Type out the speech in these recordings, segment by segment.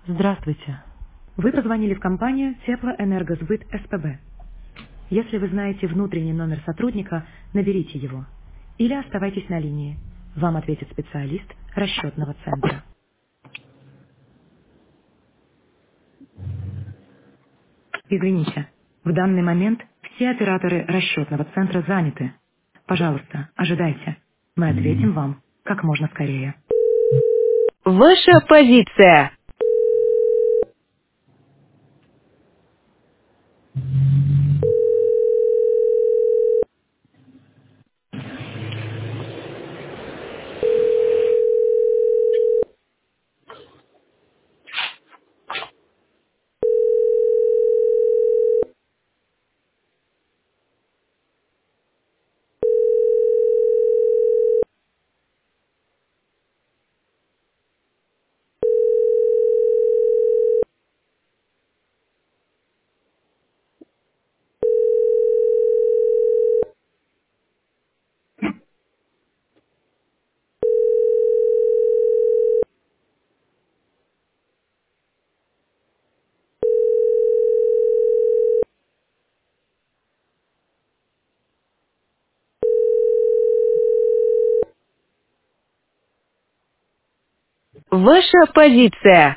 Здравствуйте. Вы позвонили в компанию Теплоэнергосбыт СПБ. Если вы знаете внутренний номер сотрудника, наберите его. Или оставайтесь на линии. Вам ответит специалист расчетного центра. Извините, в данный момент все операторы расчетного центра заняты. Пожалуйста, ожидайте. Мы ответим вам как можно скорее. Ваша позиция. Ваша позиция.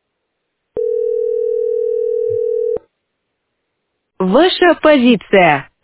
Ваша позиция.